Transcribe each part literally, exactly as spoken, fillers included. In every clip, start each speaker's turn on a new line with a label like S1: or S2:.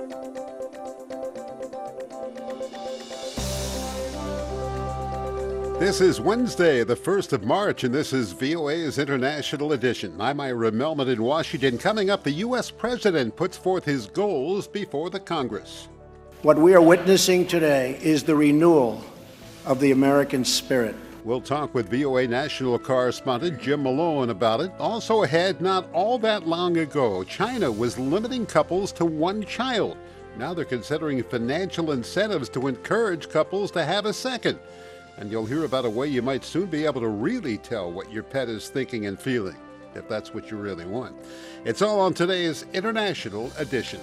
S1: This is Wednesday, the first of March, and this is V O A's International Edition. I'm Ira Melman in Washington. Coming up, the U S president puts forth his goals before the Congress.
S2: What we are witnessing today is the renewal of the American spirit.
S1: We'll talk with V O A national correspondent Jim Malone about it. Also ahead, not all that long ago, China was limiting couples to one child. Now they're considering financial incentives to encourage couples to have a second. And you'll hear about a way you might soon be able to really tell what your pet is thinking and feeling, if that's what you really want. It's all on today's International Edition.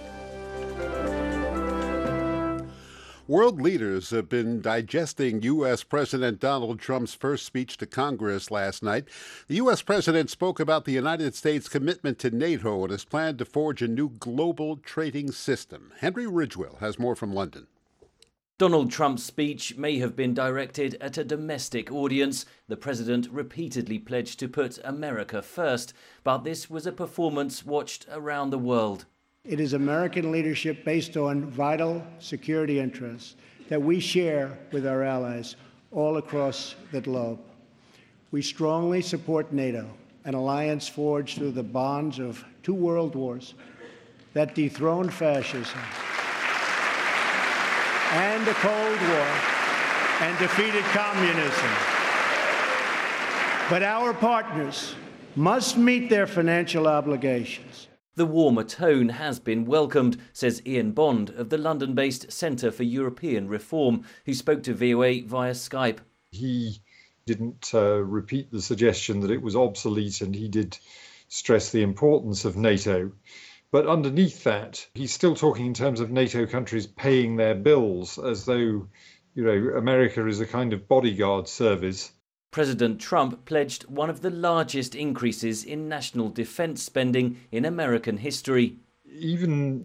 S1: World leaders have been digesting U S President Donald Trump's first speech to Congress last night. The U S president spoke about the United States' commitment to NATO and his plan to forge a new global trading system. Henry Ridgwell has more from London.
S3: Donald Trump's speech may have been directed at a domestic audience. The president repeatedly pledged to put America first, but this was a performance watched around the world.
S2: It is American leadership based on vital security interests that we share with our allies all across the globe. We strongly support NATO, an alliance forged through the bonds of two world wars that dethroned fascism and the Cold War and defeated communism. But our partners must meet their financial obligations.
S3: The warmer tone has been welcomed, says Ian Bond of the London-based Centre for European Reform, who spoke to V O A via Skype.
S4: He didn't uh, repeat the suggestion that it was obsolete, and he did stress the importance of NATO. But underneath that, he's still talking in terms of NATO countries paying their bills, as though, you know, America is a kind of bodyguard service.
S3: President Trump pledged one of the largest increases in national defense spending in American history.
S4: Even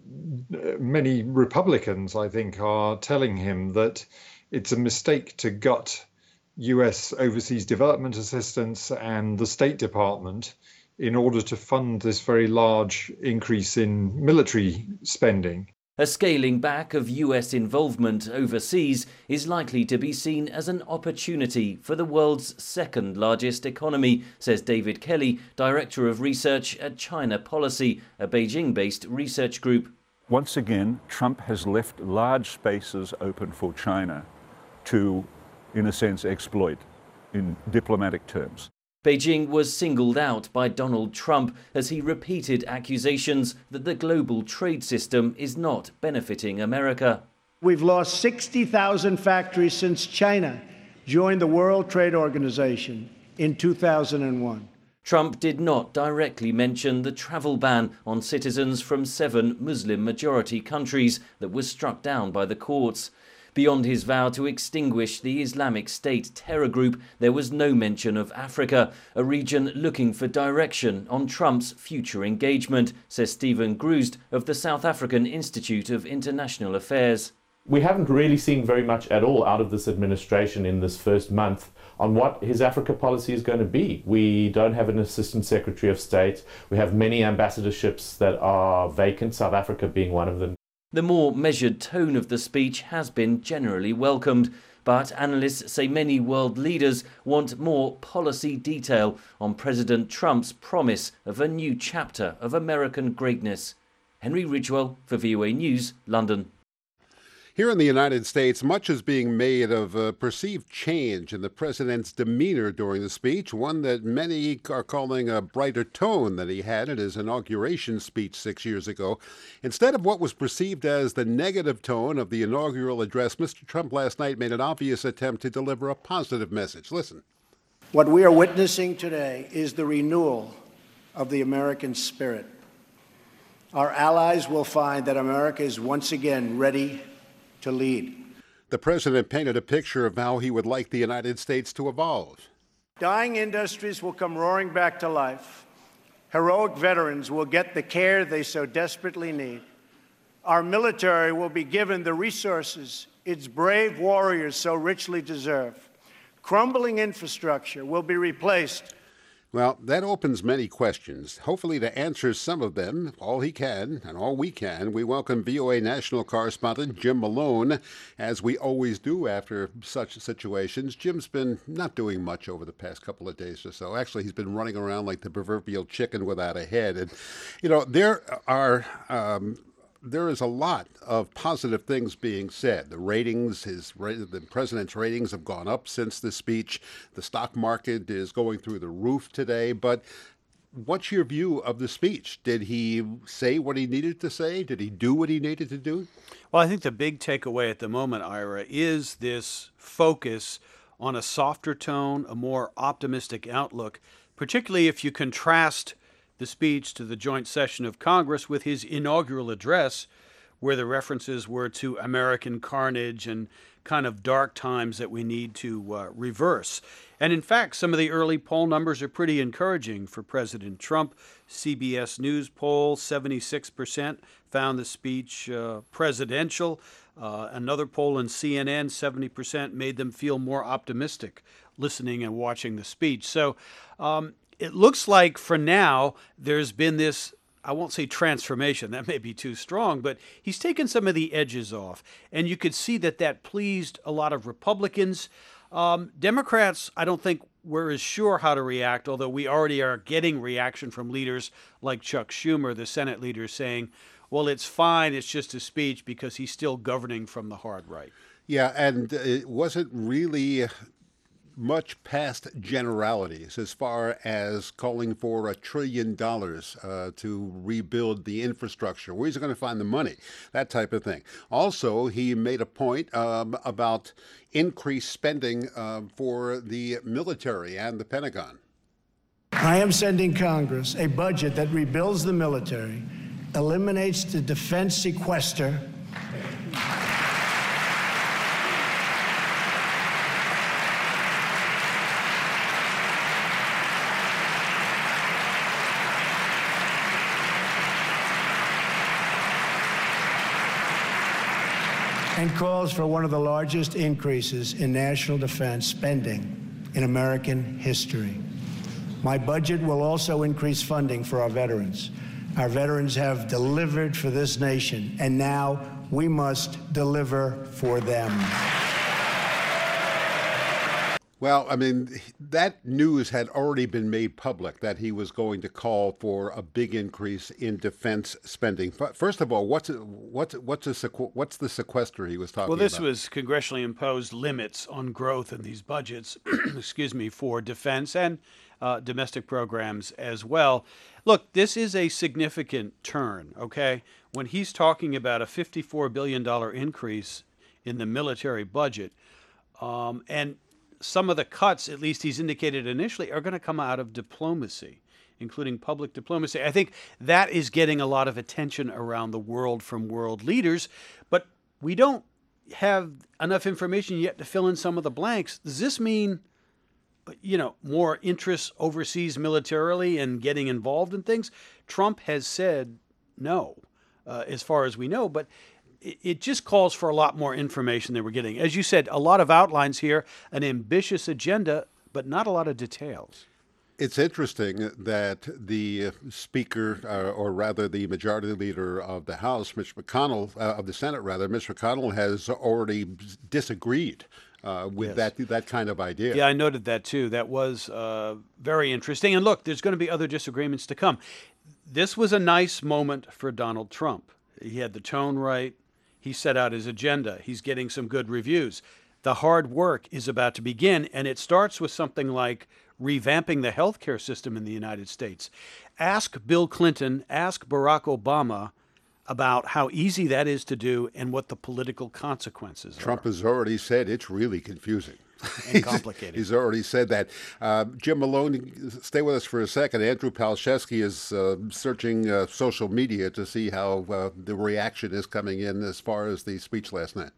S4: many Republicans, I think, are telling him that it's a mistake to gut U S overseas development assistance and the State Department in order to fund this very large increase in military spending.
S3: A scaling back of U S involvement overseas is likely to be seen as an opportunity for the world's second largest economy, says David Kelly, Director of Research at China Policy, a Beijing-based research group.
S5: Once again, Trump has left large spaces open for China to, in a sense, exploit in diplomatic terms.
S3: Beijing was singled out by Donald Trump as he repeated accusations that the global trade system is not benefiting America.
S2: We've lost sixty thousand factories since China joined the World Trade Organization in two thousand one.
S3: Trump did not directly mention the travel ban on citizens from seven Muslim-majority countries that was struck down by the courts. Beyond his vow to extinguish the Islamic State terror group, there was no mention of Africa, a region looking for direction on Trump's future engagement, says Stephen Grusd of the South African Institute of International Affairs.
S6: We haven't really seen very much at all out of this administration in this first month on what his Africa policy is going to be. We don't have an Assistant Secretary of State. We have many ambassadorships that are vacant, South Africa being one of them.
S3: The more measured tone of the speech has been generally welcomed, but analysts say many world leaders want more policy detail on President Trump's promise of a new chapter of American greatness. Henry Ridgwell for V O A News, London.
S1: Here in the United States, much is being made of a perceived change in the president's demeanor during the speech, one that many are calling a brighter tone than he had in his inauguration speech six years ago. Instead of what was perceived as the negative tone of the inaugural address, Mister Trump last night made an obvious attempt to deliver a positive message. Listen.
S2: What we are witnessing today is the renewal of the American spirit. Our allies will find that America is once again ready to lead.
S1: The president painted a picture of how he would like the United States to evolve.
S2: Dying industries will come roaring back to life. Heroic veterans will get the care they so desperately need. Our military will be given the resources its brave warriors so richly deserve. Crumbling infrastructure will be replaced.
S1: Well, that opens many questions. Hopefully, to answer some of them, all he can and all we can, we welcome V O A national correspondent Jim Malone, as we always do after such situations. Jim's been not doing much over the past couple of days or so. Actually, he's been running around like the proverbial chicken without a head. And, you know, there are... Um, There is a lot of positive things being said. The ratings, his the president's ratings have gone up since the speech. The stock market is going through the roof today. But what's your view of the speech? Did he say what he needed to say? Did he do what he needed to do?
S7: Well, I think the big takeaway at the moment, Ira, is this focus on a softer tone, a more optimistic outlook, particularly if you contrast the speech to the joint session of Congress with his inaugural address, where the references were to American carnage and kind of dark times that we need to uh, reverse. And in fact, some of the early poll numbers are pretty encouraging for President Trump. C B S News poll, seventy-six percent found the speech uh, presidential. Uh, another poll in C N N, seventy percent made them feel more optimistic listening and watching the speech. So, um, it looks like for now there's been this, I won't say transformation, that may be too strong, but he's taken some of the edges off. And you could see that that pleased a lot of Republicans. Um, Democrats, I don't think were as sure how to react, although we already are getting reaction from leaders like Chuck Schumer, the Senate leader, saying, well, it's fine, it's just a speech because he's still governing from the hard right.
S1: Yeah, and it wasn't really much past generalities as far as calling for a trillion dollars uh, to rebuild the infrastructure. Where's he going to find the money? That type of thing. Also, he made a point um, about increased spending uh, for the military and the Pentagon.
S2: I am sending Congress a budget that rebuilds the military, eliminates the defense sequester, and calls for one of the largest increases in national defense spending in American history. My budget will also increase funding for our veterans. Our veterans have delivered for this nation, and now we must deliver for them.
S1: Well, I mean, that news had already been made public that he was going to call for a big increase in defense spending. First of all, what's what's what's a sequ- what's the sequester he was talking about?
S7: Well, this about? was congressionally imposed limits on growth in these budgets, excuse me, for defense and uh, domestic programs as well. Look, this is a significant turn, okay? When he's talking about a fifty-four billion dollars increase in the military budget, um, and some of the cuts, at least he's indicated initially, are going to come out of diplomacy, including public diplomacy. I think that is getting a lot of attention around the world from world leaders, but we don't have enough information yet to fill in some of the blanks. Does this mean, you know, more interest overseas militarily and getting involved in things? Trump has said no, uh, as far as we know, but it just calls for a lot more information than we're getting. As you said, a lot of outlines here, an ambitious agenda, but not a lot of details.
S1: It's interesting that the Speaker, uh, or rather the Majority Leader of the House, Mitch McConnell, uh, of the Senate rather, Mitch McConnell has already disagreed uh, with yes. that that kind of idea.
S7: Yeah, I noted that too. That was uh, very interesting. And look, there's going to be other disagreements to come. This was a nice moment for Donald Trump. He had the tone right. He set out his agenda. He's getting some good reviews. The hard work is about to begin, and it starts with something like revamping the healthcare system in the United States. Ask Bill Clinton, ask Barack Obama about how easy that is to do and what the political consequences
S1: Trump
S7: are.
S1: Trump has already said it's really confusing.
S7: And complicated.
S1: he's, he's already said that. Uh, Jim Malone, stay with us for a second. Andrew Palczewski is uh, searching uh, social media to see how uh, the reaction is coming in as far as the speech last night.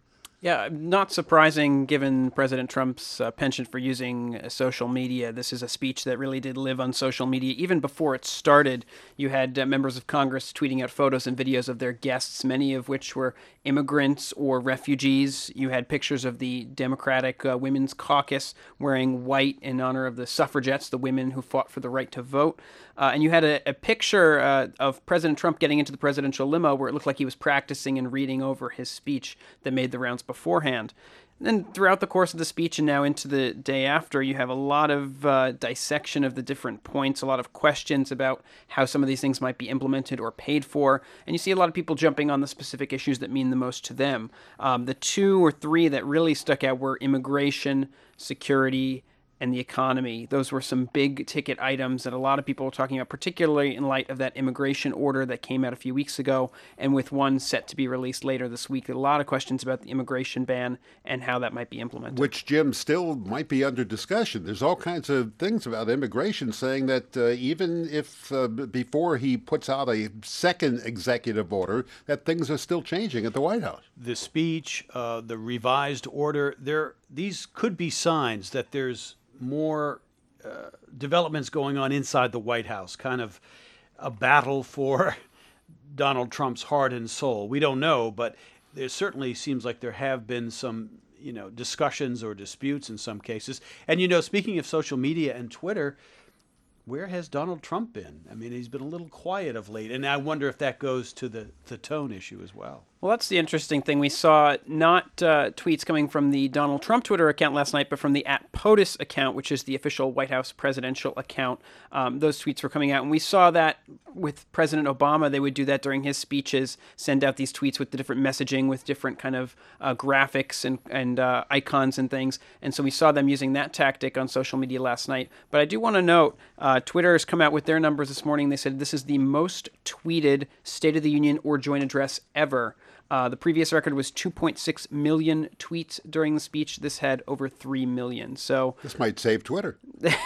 S8: Yeah, not surprising given President Trump's uh, penchant for using uh, social media. This is a speech that really did live on social media. Even before it started, you had uh, members of Congress tweeting out photos and videos of their guests, many of which were immigrants or refugees. You had pictures of the Democratic uh, Women's Caucus wearing white in honor of the suffragettes, the women who fought for the right to vote. Uh, and you had a, a picture uh, of President Trump getting into the presidential limo where it looked like he was practicing and reading over his speech that made the rounds beforehand. And then throughout the course of the speech and now into the day after, you have a lot of uh, dissection of the different points, a lot of questions about how some of these things might be implemented or paid for. And you see a lot of people jumping on the specific issues that mean the most to them. Um, the two or three that really stuck out were immigration, security, and the economy. Those were some big ticket items that a lot of people were talking about, particularly in light of that immigration order that came out a few weeks ago, and with one set to be released later this week. A lot of questions about the immigration ban and how that might be implemented.
S1: Which, Jim, still might be under discussion. There's all kinds of things about immigration saying that uh, even if uh, before he puts out a second executive order, that things are still changing at the White House.
S7: The speech, uh, the revised order, there these could be signs that there's more uh, developments going on inside the White House, kind of a battle for Donald Trump's heart and soul. We don't know, but there certainly seems like there have been some, you know, discussions or disputes in some cases. And, you know, speaking of social media and Twitter, where has Donald Trump been? I mean, he's been a little quiet of late, and I wonder if that goes to the, the tone issue as well.
S8: Well, that's the interesting thing. We saw not uh, tweets coming from the Donald Trump Twitter account last night, but from the at POTUS account, which is the official White House presidential account. Um, those tweets were coming out, and we saw that with President Obama. They would do that during his speeches, send out these tweets with the different messaging, with different kind of uh, graphics and, and uh, icons and things. And so we saw them using that tactic on social media last night. But I do want to note, uh, Twitter has come out with their numbers this morning. They said this is the most tweeted State of the Union or joint address ever. Uh, the previous record was two point six million tweets during the speech. This had over three million. So
S1: this might save Twitter.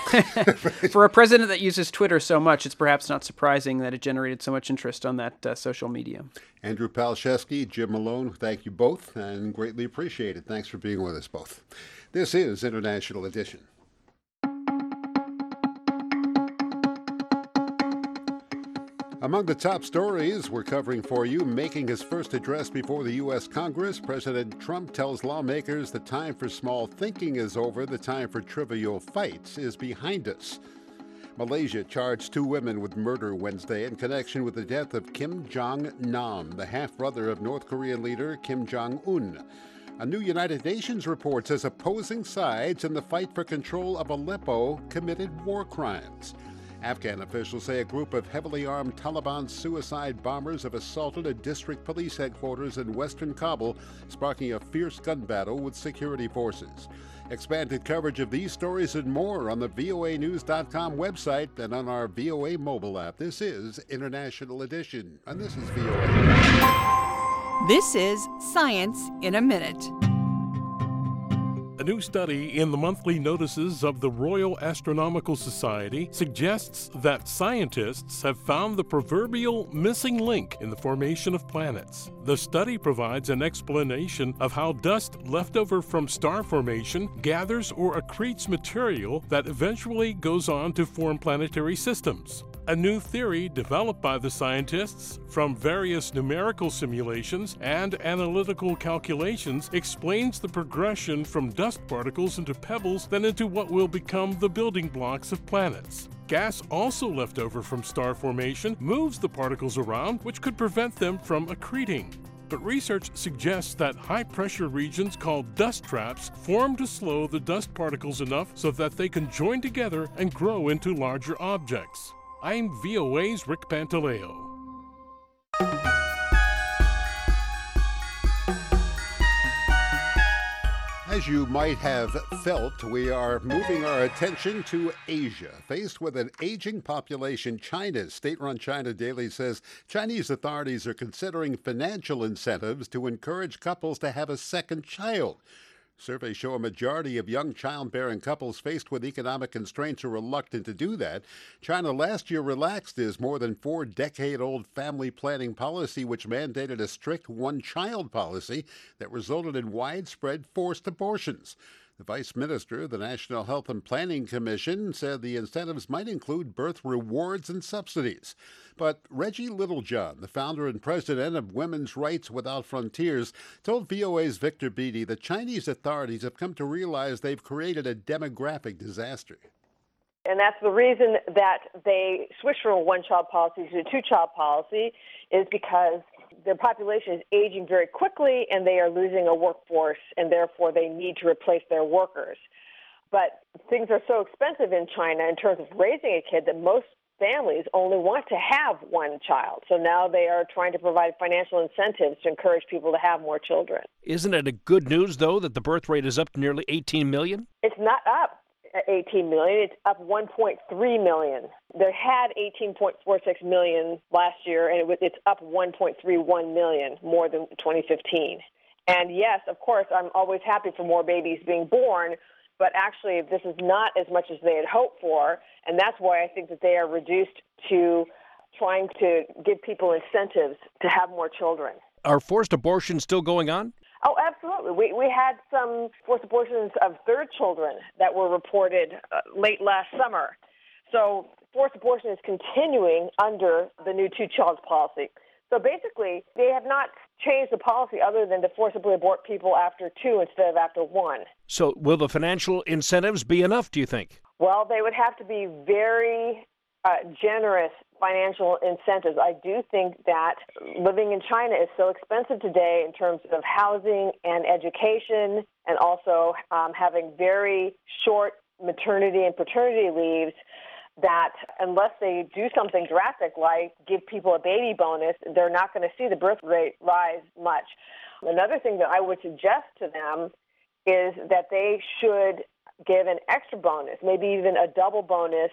S8: For a president that uses Twitter so much, it's perhaps not surprising that it generated so much interest on that uh, social media.
S1: Andrew Palczewski, Jim Malone, thank you both and greatly appreciate it. Thanks for being with us both. This is International Edition. Among the top stories we're covering for you, making his first address before the U S Congress, President Trump tells lawmakers the time for small thinking is over, the time for trivial fights is behind us. Malaysia charged two women with murder Wednesday in connection with the death of Kim Jong-nam, the half-brother of North Korean leader Kim Jong-un. A new United Nations report says opposing sides in the fight for control of Aleppo committed war crimes. Afghan officials say a group of heavily armed Taliban suicide bombers have assaulted a district police headquarters in western Kabul, sparking a fierce gun battle with security forces. Expanded coverage of these stories and more on the V O A news dot com website and on our V O A mobile app. This is International Edition, and this is V O A.
S9: This is Science in a Minute.
S10: A new study in the monthly notices of the Royal Astronomical Society suggests that scientists have found the proverbial missing link in the formation of planets. The study provides an explanation of how dust left over from star formation gathers or accretes material that eventually goes on to form planetary systems. A new theory developed by the scientists from various numerical simulations and analytical calculations explains the progression from dust particles into pebbles, then into what will become the building blocks of planets. Gas also left over from star formation moves the particles around, which could prevent them from accreting. But research suggests that high-pressure regions called dust traps form to slow the dust particles enough so that they can join together and grow into larger objects. I'm V O A's Rick Pantaleo.
S1: As you might have felt, we are moving our attention to Asia. Faced with an aging population, China's state-run China Daily says Chinese authorities are considering financial incentives to encourage couples to have a second child. Surveys show a majority of young childbearing couples faced with economic constraints are reluctant to do that. China last year relaxed its more than four-decade-old family planning policy, which mandated a strict one-child policy that resulted in widespread forced abortions. The vice minister of the National Health and Planning Commission said the incentives might include birth rewards and subsidies. But Reggie Littlejohn, the founder and president of Women's Rights Without Frontiers, told V O A's Victor Beattie that Chinese authorities have come to realize they've created a demographic disaster.
S11: And that's the reason that they switched from a one-child policy to a two-child policy, is because their population is aging very quickly and they are losing a workforce, and therefore they need to replace their workers. But things are so expensive in China in terms of raising a kid that most families only want to have one child. So now they are trying to provide financial incentives to encourage people to have more children.
S12: Isn't it a good news, though, that the birth rate is up to nearly eighteen million?
S11: It's not up eighteen million. It's up one point three million. There had eighteen point four six million last year, and it was, it's up one point three one million, more than twenty fifteen. And yes, of course, I'm always happy for more babies being born, but actually this is not as much as they had hoped for, and that's why I think that they are reduced to trying to give people incentives to have more children.
S12: Are forced abortions still going on?
S11: Oh, absolutely. We we had some forced abortions of third children that were reported uh, late last summer. So forced abortion is continuing under the new two-child policy. So basically, they have not changed the policy other than to forcibly abort people after two instead of after one.
S12: So will the financial incentives be enough, do you think?
S11: Well, they would have to be very uh, generous financial incentives. I do think that living in China is so expensive today in terms of housing and education, and also um, having very short maternity and paternity leaves, that unless they do something drastic like give people a baby bonus, they're not going to see the birth rate rise much. Another thing that I would suggest to them is that they should give an extra bonus, maybe even a double bonus,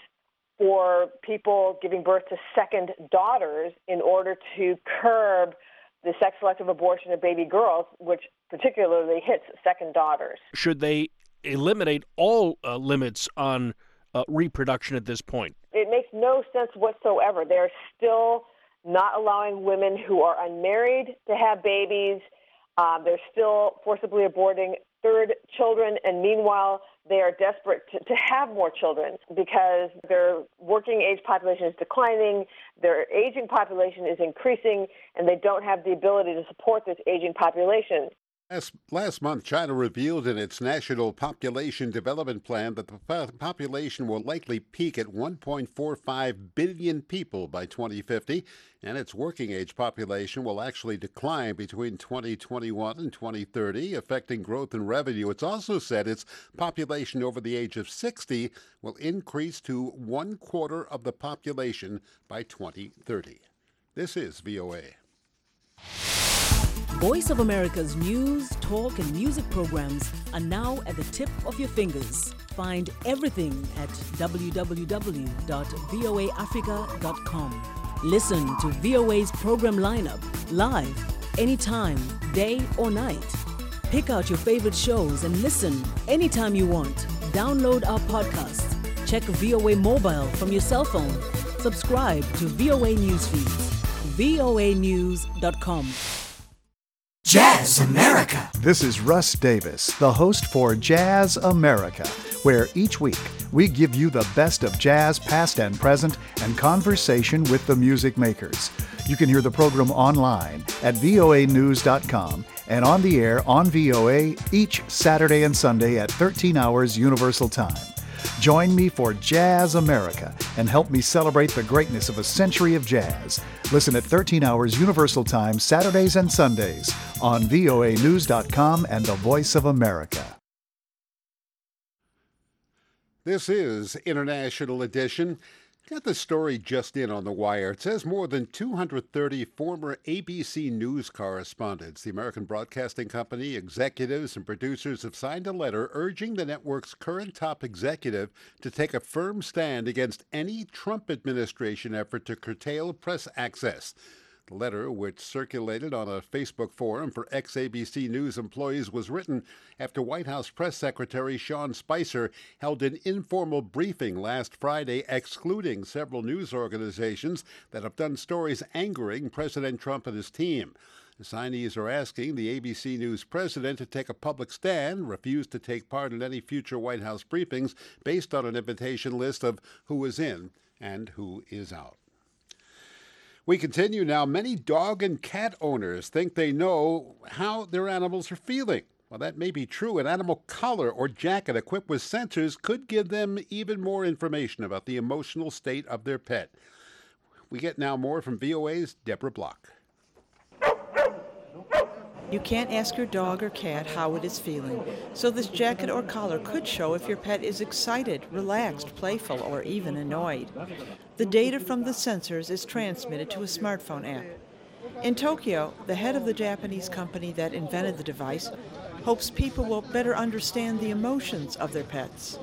S11: for people giving birth to second daughters in order to curb the sex-selective abortion of baby girls, which particularly hits second daughters.
S12: Should they eliminate all uh, limits on uh, reproduction at this point?
S11: It makes no sense whatsoever. They're still not allowing women who are unmarried to have babies. Uh, they're still forcibly aborting third children, and meanwhile, they are desperate to, to have more children because their working age population is declining, their aging population is increasing, and they don't have the ability to support this aging population.
S1: Last, last month, China revealed in its National Population Development Plan that the po- population will likely peak at one point four five billion people by twenty fifty, and its working age population will actually decline between twenty twenty-one and twenty thirty, affecting growth and revenue. It's also said its population over the age of sixty will increase to one quarter of the population by twenty thirty. This is V O A.
S13: Voice of America's news, talk, and music programs are now at the tip of your fingers. Find everything at w w w dot v o a africa dot com. Listen to V O A's program lineup live, anytime, day or night. Pick out your favorite shows and listen anytime you want. Download our podcast. Check V O A Mobile from your cell phone. Subscribe to V O A News Feeds. v o a news dot com.
S14: Jazz America. This is Russ Davis, the host for Jazz America, where each week we give you the best of jazz past and present and conversation with the music makers. You can hear the program online at v o a news dot com and on the air on V O A each Saturday and Sunday at thirteen hours Universal Time. Join me for Jazz America and help me celebrate the greatness of a century of jazz. Listen at thirteen hours Universal Time, Saturdays and Sundays on v o a news dot com and the Voice of America.
S1: This is International Edition. Got the story just in on the wire. It says more than two hundred thirty former A B C News correspondents, the American Broadcasting Company, executives, and producers have signed a letter urging the network's current top executive to take a firm stand against any Trump administration effort to curtail press access. The letter, which circulated on a Facebook forum for ex-A B C News employees, was written after White House Press Secretary Sean Spicer held an informal briefing last Friday excluding several news organizations that have done stories angering President Trump and his team. The signees are asking the A B C News president to take a public stand, refuse to take part in any future White House briefings based on an invitation list of who is in and who is out. We continue now. Many dog and cat owners think they know how their animals are feeling. While that may be true, an animal collar or jacket equipped with sensors could give them even more information about the emotional state of their pet. We get now more from V O A's Deborah Block.
S15: You can't ask your dog or cat how it is feeling, so this jacket or collar could show if your pet is excited, relaxed, playful, or even annoyed. The data from the sensors is transmitted to a smartphone app. In Tokyo, the head of the Japanese company that invented the device hopes people will better understand the emotions of their pets.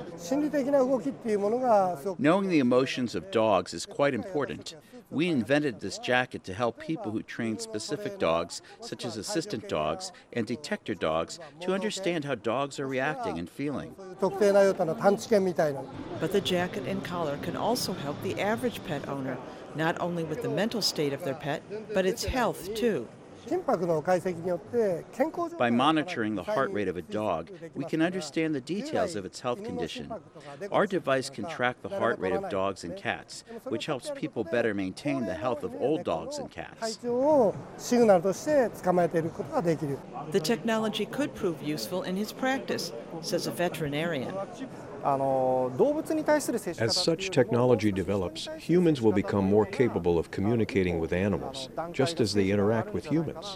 S16: Knowing the emotions of dogs is quite important. We invented this jacket to help people who train specific dogs, such as assistant dogs and detector dogs, to understand how dogs are reacting and feeling.
S15: But the jacket and collar can also help the average pet owner, not only with the mental state of their pet, but its health too.
S16: By monitoring the heart rate of a dog, we can understand the details of its health condition. Our device can track the heart rate of dogs and cats, which helps people better maintain the health of old dogs and cats.
S15: The technology could prove useful in his practice, says a veterinarian.
S17: As such technology develops, humans will become more capable of communicating with animals, just as they interact with humans.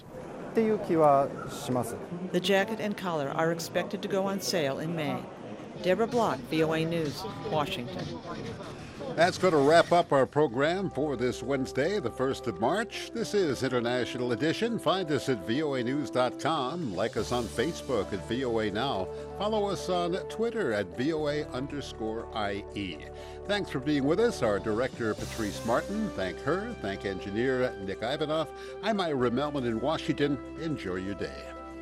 S15: The jacket and collar are expected to go on sale in May. Deborah Block, V O A News, Washington.
S1: That's going to wrap up our program for this Wednesday, the first of March. This is International Edition. Find us at V O A news dot com. Like us on Facebook at V O A Now. Follow us on Twitter at V O A underscore I E. Thanks for being with us. Our director, Patrice Martin. Thank her. Thank engineer Nick Ivanoff. I'm Ira Melman in Washington. Enjoy your day.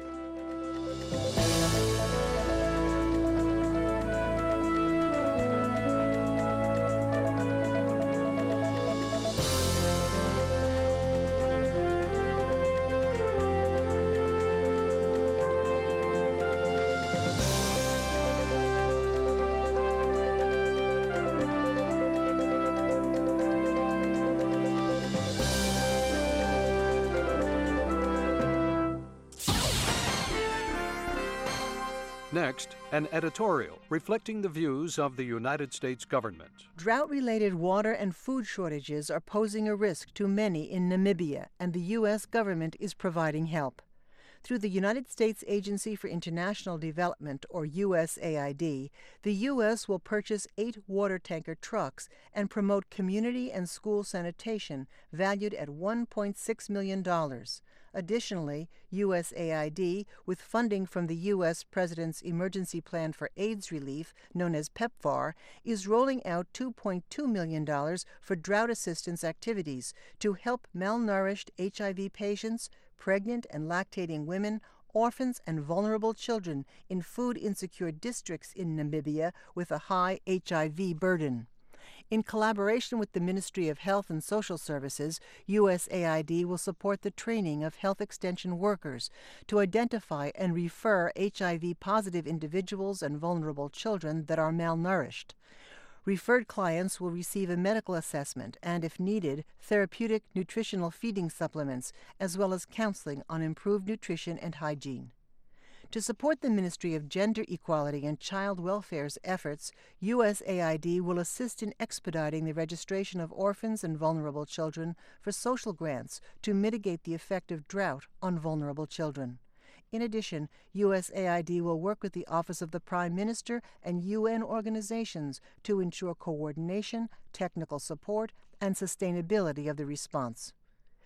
S18: Next, an editorial reflecting the views of the United States government.
S19: Drought-related water and food shortages are posing a risk to many in Namibia, and the U S government is providing help. Through the United States Agency for International Development, or U S A I D, the U S will purchase eight water tanker trucks and promote community and school sanitation valued at one point six million dollars. Additionally, U S A I D, with funding from the U S President's Emergency Plan for AIDS Relief, known as PEPFAR, is rolling out two point two million dollars for drought assistance activities to help malnourished H I V patients, pregnant and lactating women, orphans, and vulnerable children in food-insecure districts in Namibia with a high H I V burden. In collaboration with the Ministry of Health and Social Services, U S A I D will support the training of health extension workers to identify and refer H I V-positive individuals and vulnerable children that are malnourished. Referred clients will receive a medical assessment and, if needed, therapeutic nutritional feeding supplements, as well as counseling on improved nutrition and hygiene. To support the Ministry of Gender Equality and Child Welfare's efforts, U S A I D will assist in expediting the registration of orphans and vulnerable children for social grants to mitigate the effect of drought on vulnerable children. In addition, U S A I D will work with the Office of the Prime Minister and U N organizations to ensure coordination, technical support, and sustainability of the response.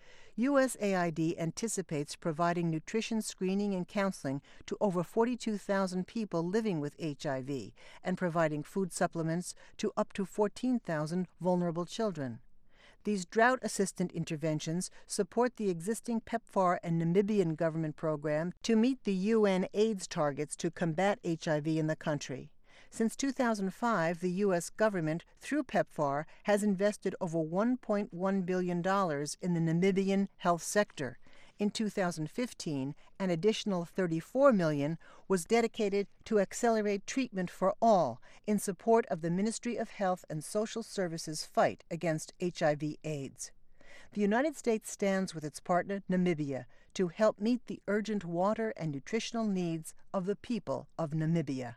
S19: U S A I D anticipates providing nutrition screening and counseling to over forty-two thousand people living with H I V and providing food supplements to up to fourteen thousand vulnerable children. These drought-assistant interventions support the existing PEPFAR and Namibian government program to meet the U N AIDS targets to combat H I V in the country. Since two thousand five, the U S government, through PEPFAR, has invested over one point one billion dollars in the Namibian health sector. In two thousand fifteen, an additional thirty-four million dollars was dedicated to accelerate treatment for all in support of the Ministry of Health and Social Services fight against H I V AIDS. The United States stands with its partner, Namibia, to help meet the urgent water and nutritional needs of the people of Namibia.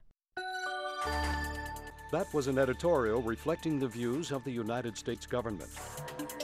S18: That was an editorial reflecting the views of the United States government.